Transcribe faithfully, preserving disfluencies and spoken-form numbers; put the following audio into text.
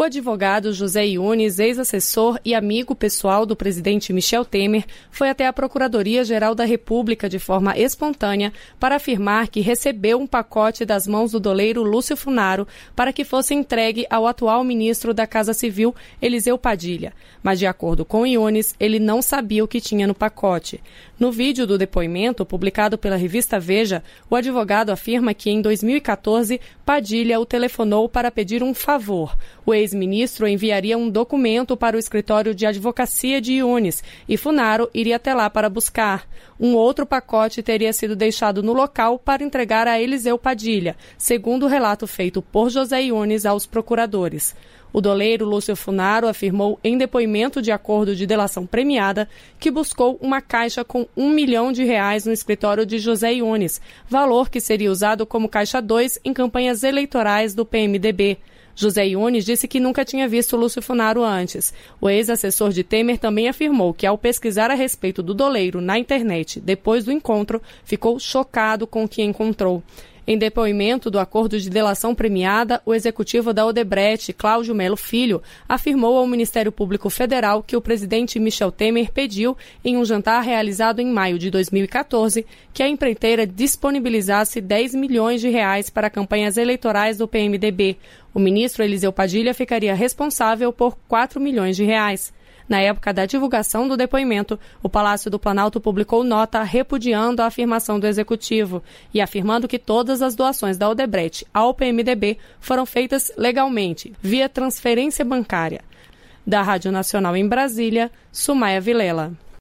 advogado José Yunes, ex-assessor e amigo pessoal do presidente Michel Temer, foi até a Procuradoria-Geral da República de forma espontânea para afirmar que recebeu um pacote das mãos do doleiro Lúcio Funaro para que fosse entregue ao atual ministro da Casa Civil, Eliseu Padilha. Mas, de acordo com Yunes, ele não sabia o que tinha no pacote. No vídeo do depoimento, publicado pela revista Veja, o advogado afirma que, em dois mil e quatorze, Padilha o telefonou para pedir um favor. O ex-ministro enviaria um documento para o escritório de advocacia de Yunes e Funaro iria até lá para buscar. Um outro pacote teria sido deixado no local para entregar a Eliseu Padilha, segundo o relato feito por José Yunes aos procuradores. O doleiro Lúcio Funaro afirmou em depoimento de acordo de delação premiada que buscou uma caixa com um milhão de reais no escritório de José Yunes, valor que seria usado como caixa dois em campanhas eleitorais do P M D B. José Yunes disse que nunca tinha visto Lúcio Funaro antes. O ex-assessor de Temer também afirmou que, ao pesquisar a respeito do doleiro na internet depois do encontro, ficou chocado com o que encontrou. Em depoimento do acordo de delação premiada, o executivo da Odebrecht, Cláudio Melo Filho, afirmou ao Ministério Público Federal que o presidente Michel Temer pediu, em um jantar realizado em maio de dois mil e quatorze, que a empreiteira disponibilizasse dez milhões de reais para campanhas eleitorais do P M D B. O ministro Eliseu Padilha ficaria responsável por quatro milhões de reais. Na época da divulgação do depoimento, o Palácio do Planalto publicou nota repudiando a afirmação do executivo e afirmando que todas as doações da Odebrecht ao P M D B foram feitas legalmente, via transferência bancária. Da Rádio Nacional em Brasília, Sumaia Vilela.